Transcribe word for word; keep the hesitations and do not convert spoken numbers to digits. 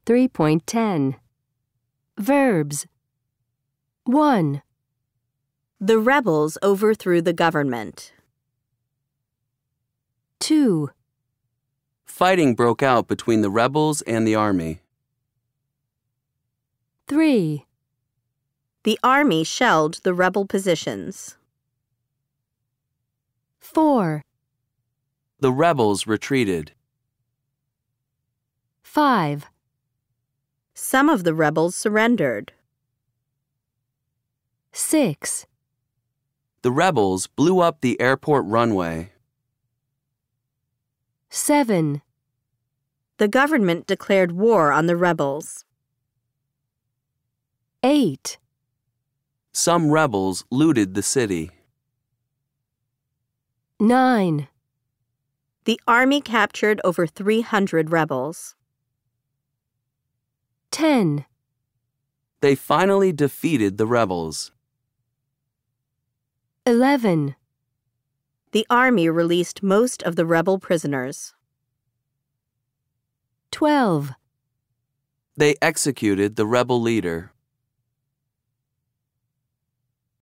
three point ten. Verbs. one. The rebels overthrew the government. two. Fighting broke out between the rebels and the army. three. The army shelled the rebel positions. four. The rebels retreated. five. Some of the rebels surrendered. six. The rebels blew up the airport runway. seven. The government declared war on the rebels. eight. Some rebels looted the city. nine. The army captured over three hundred rebels. ten. They finally defeated the rebels. eleven. The army released most of the rebel prisoners. twelve. They executed the rebel leader.